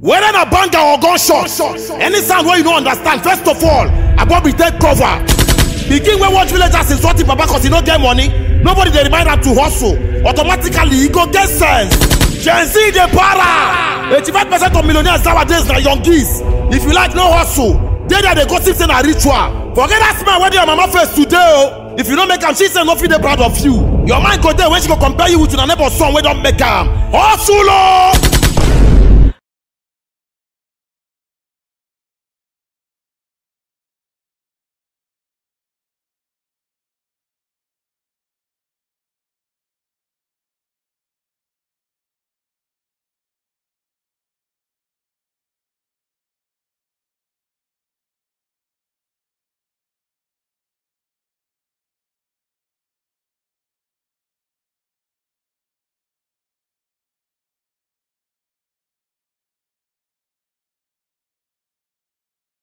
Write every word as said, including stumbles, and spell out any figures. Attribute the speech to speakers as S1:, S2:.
S1: Whether a banger or gunshot, any sound where you don't understand, first of all, about be take cover. Begin when watch villagers insulting Baba cause he don't get money. Nobody they remind them to hustle. Automatically, he go get sense. Gen Z the para. eighty-five percent of millionaires nowadays are young geese. If you like no hustle, they there they go see a ritual. Forget that smile where your mama face today. Oh. If you don't make him, she say no feel proud of you. Your mind go there when she go compare you with your neighbor's son. We don't make him hustle. Oh.